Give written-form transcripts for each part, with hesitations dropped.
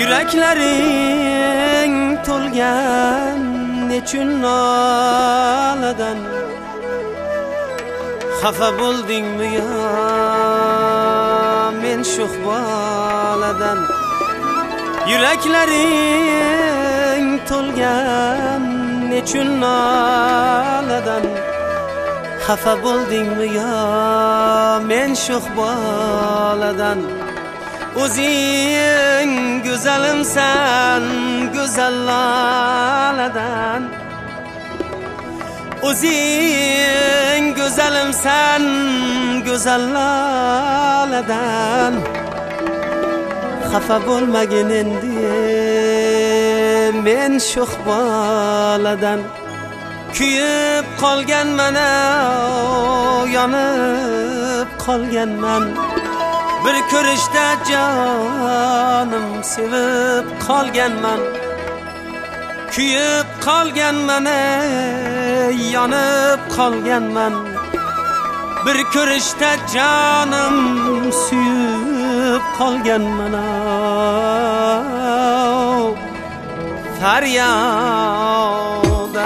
Yüreklaring to'lgan nechun noladan xafa bo'ldingmi yo men sho'x boladan Yüreklaring to'lgan nechun noladan xafa bo'ldingmi yo men sho'x boladan O'zing go'zalimsan go'zal loladan O'zing go'zalimsan go'zal loladan xafa bo'lmagin endi men sho'x boladan kuyib qolganman yonib qolganman bir ko'rishda jonim sevib qolganman kuyib qolganman yonib qolganman bir ko'rishda jonim suyib qolganman faryoda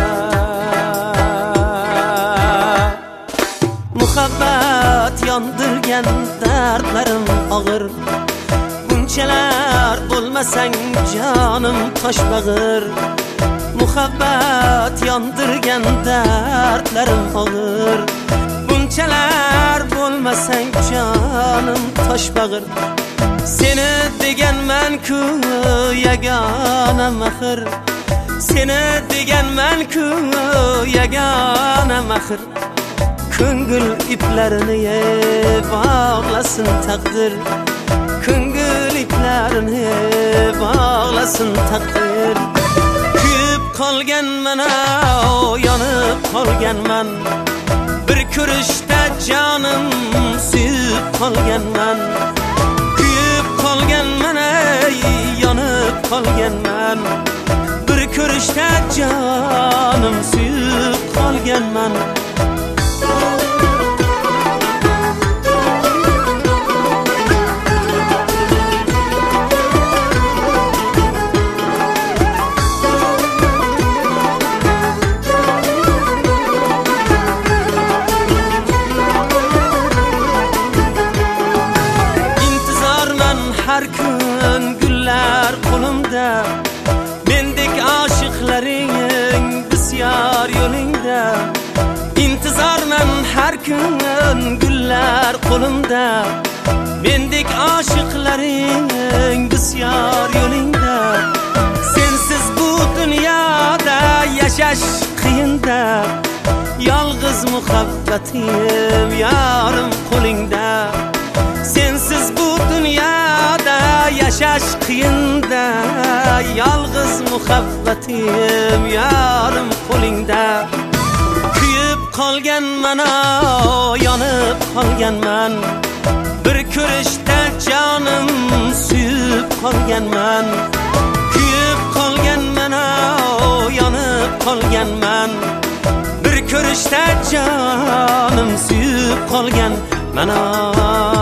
muhabbat yondirgan dardlarim og'ir bunchalar bo'lmasang jonim toshbag'ir muhabbat yondirgan dardlarim og'ir bunchalar bo'lmasang jonim toshbag'ir seni deganman-ku yagona maxir seni deganman-ku yagona maxir ko'ngil iplarini bog'lasin taqdir ko'ngil iplarini bog'lasin taqdir kuyib qolganman yonib qolganman bir ko'rishda jonim suyib qolganman kuyib qolganman yonib qolganman bir ko'rishda jonim suyib qolganman har kun gullar qo'limda mendek oshiqlaring bisyor yo'lingda intizorman har kun gullar qo'limda mendek oshiqlaring bisyor yo'lingda sensiz bu dunyoda yashash qiyinda yolg'iz muhabbatim yorim qo'lingda sensiz bu dunyoda yashash qiyinda yolg'iz muhabbatim yorim qo'lingda kuyib qolganman yonib qolganman bir ko'rishda jonim suyib qolganman kuyib qolganman yonib qolganman bir ko'rishda jonim suyib qolganman